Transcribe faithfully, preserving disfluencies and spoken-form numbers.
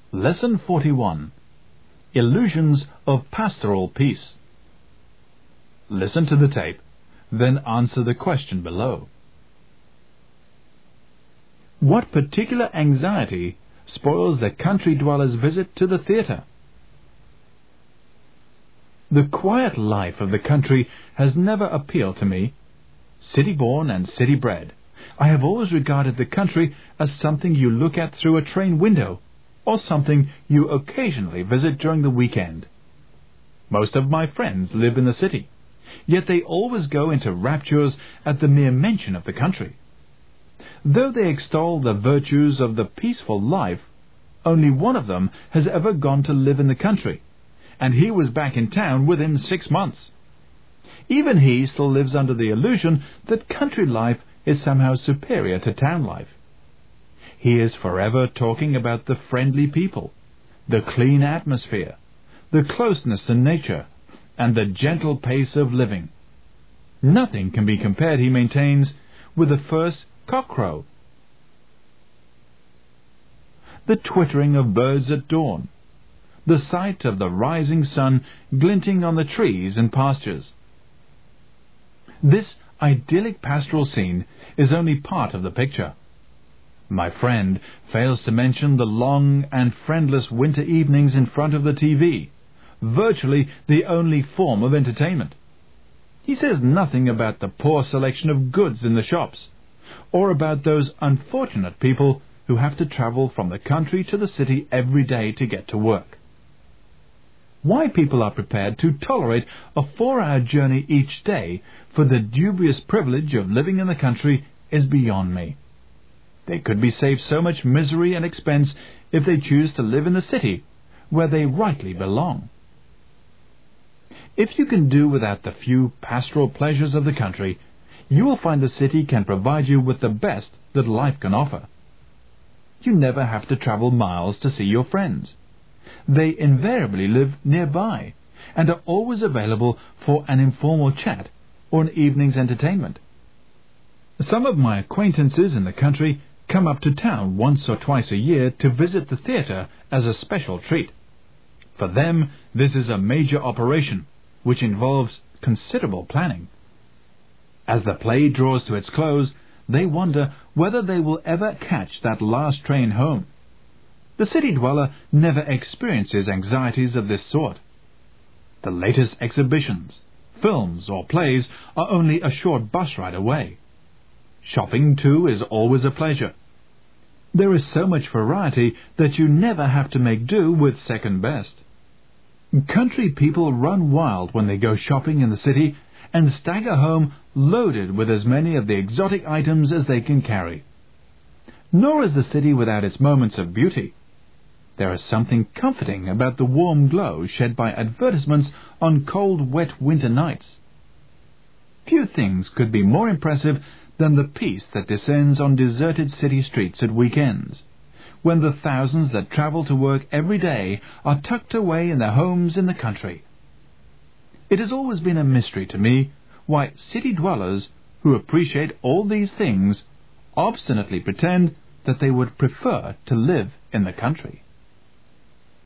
Lesson forty-one. Illusions of Pastoral Peace. Listen to the tape, then answer the question below. What particular anxiety spoils the country dweller's visit to the theatre? The quiet life of the country has never appealed to me. City-born and city-bred, I have always regarded the country as something you look at through a train window, or something you occasionally visit during the weekend. Most of my friends live in the city, yet they always go into raptures at the mere mention of the country. Though they extol the virtues of the peaceful life, only one of them has ever gone to live in the country, and he was back in town within six months. Even he still lives under the illusion that country life is somehow superior to town life. He is forever talking about the friendly people, the clean atmosphere, the closeness to nature, and the gentle pace of living. Nothing can be compared, he maintains, with the first cockcrow, the twittering of birds at dawn, the sight of the rising sun glinting on the trees and pastures. This idyllic pastoral scene is only part of the picture. My friend fails to mention the long and friendless winter evenings in front of the T V, virtually the only form of entertainment. He says nothing about the poor selection of goods in the shops, or about those unfortunate people who have to travel from the country to the city every day to get to work. Why people are prepared to tolerate a four-hour journey each day for the dubious privilege of living in the country is beyond me. They could be saved so much misery and expense if they choose to live in the city, where they rightly belong. If you can do without the few pastoral pleasures of the country, you will find the city can provide you with the best that life can offer. You never have to travel miles to see your friends. They invariably live nearby and are always available for an informal chat or an evening's entertainment. Some of my acquaintances in the country come up to town once or twice a year to visit the theatre as a special treat. For them, this is a major operation, which involves considerable planning. As the play draws to its close, they wonder whether they will ever catch that last train home. The city dweller never experiences anxieties of this sort. The latest exhibitions, films or plays are only a short bus ride away. Shopping, too, is always a pleasure. There is so much variety that you never have to make do with second best. Country people run wild when they go shopping in the city and stagger home loaded with as many of the exotic items as they can carry. Nor is the city without its moments of beauty. There is something comforting about the warm glow shed by advertisements on cold, wet winter nights. Few things could be more impressive than the peace that descends on deserted city streets at weekends, when the thousands that travel to work every day are tucked away in their homes in the country. It has always been a mystery to me why city dwellers who appreciate all these things obstinately pretend that they would prefer to live in the country.